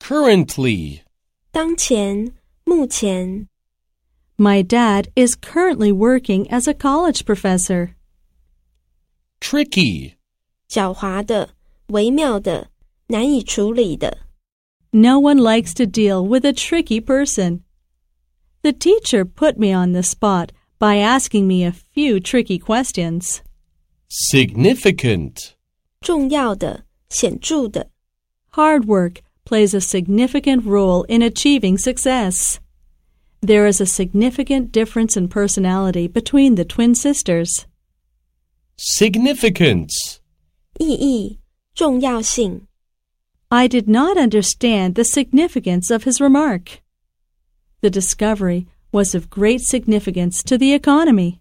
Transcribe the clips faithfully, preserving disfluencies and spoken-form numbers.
currently, 当前，目前。 My dad is currently working as a college professor. tricky, 狡猾的，微妙的，难以处理的。 No one likes to deal with a tricky person. The teacher put me on the spot by asking me a few tricky questions. significant, 重要的，显著的。 Hard work plays a significant role in achieving success. There is a significant difference in personality between the twin sisters. significance, 意义，重要性。 I did not understand the significance of his remark. The discovery was of great significance to the economy.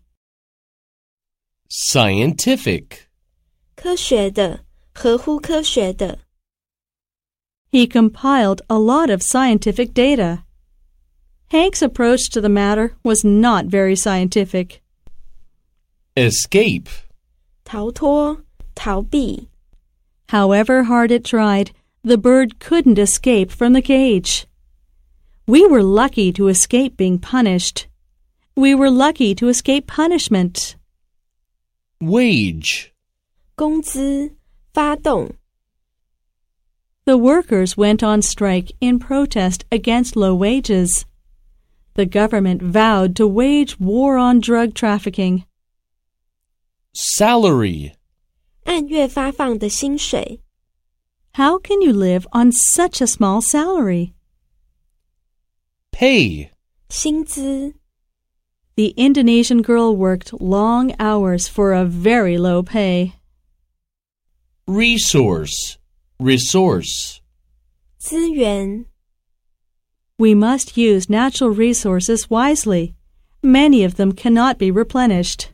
scientific, 科学的，合乎科学的。 He compiled a lot of scientific data. Hank's approach to the matter was not very scientific. escape, 逃脱，逃避。 However hard it tried, the bird couldn't escape from the cage. We were lucky to escape being punished. We were lucky to escape punishment. wage, 工资，发动。 The workers went on strike in protest against low wages. The government vowed to wage war on drug trafficking. salary, 按月发放的薪水。 How can you live on such a small salary? pay, 薪资。 The Indonesian girl worked long hours for a very low pay. resource, resource, 资源。 We must use natural resources wisely. Many of them cannot be replenished.